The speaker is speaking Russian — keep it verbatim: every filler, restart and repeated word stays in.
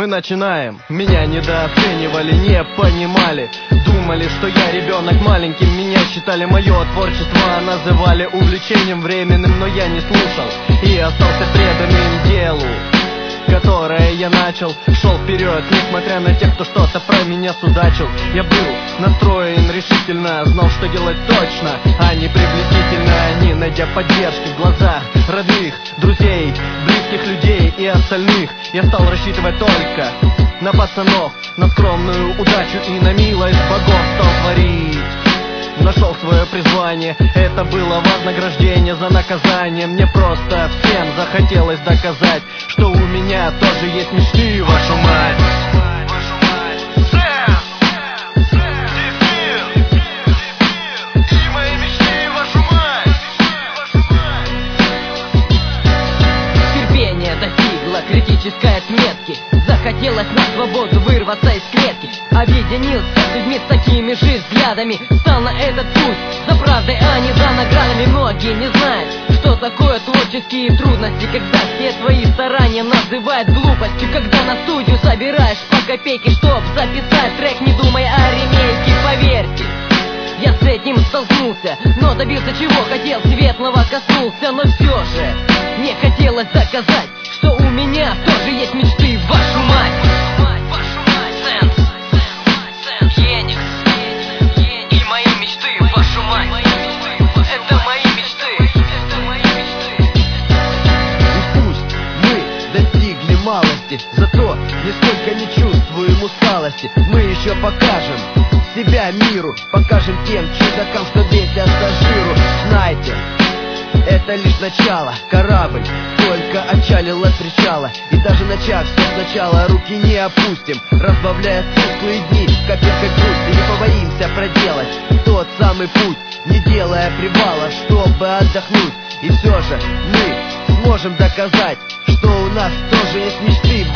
мы начинаем. Меня недооценивали, не понимали. Думали, что я ребенок маленький. Меня считали, мое творчество называли увлечением временным. Но я не слушал и остался преданным делу, которое я начал. Шел вперед, несмотря на тех, кто что-то про меня судачил. Я был настроен решительно, знал, что делать точно, а не приблизительно. Не найдя поддержки в глазах родных, друзей, близких людей и остальных, я стал рассчитывать только на пацанов, на скромную удачу и на милость богов. Стал творить, нашел свое призвание. Это было вознаграждение за наказание. Мне просто всем захотелось доказать, что у меня тоже есть мечты, вашу мать. Терпение достигло критической отметки. Захотелось на свободу вырваться из клетки. Объединился с людьми с такими же взглядами. Стал на этот путь за правдой, а не за наградами. Многие не знают, что такое творческие трудности, когда все твои старания называют глупостью. Когда на студию собираешь по копейке, чтоб записать трек, не думая о ремейке. Поверьте, я с этим столкнулся, но добился чего хотел, светлого коснулся. Но все же мне хотелось доказать, что у меня тоже есть мечты, вашу мать. И мои мечты, вашу мать. Это мои мечты. И пусть мы достигли малости, зато нисколько не чувствуем усталости. Мы еще покажем себя миру, покажем тем чудакам, что бесятся жиру. Знайте, это лишь начало. Корабль только отчалил от причала, и даже начав все сначала, руки не опустим, разбавляя тусклые дни капелькой грусти. Не побоимся проделать тот самый путь, не делая привала, чтобы отдохнуть. И все же мы сможем доказать, что у нас тоже есть мечты.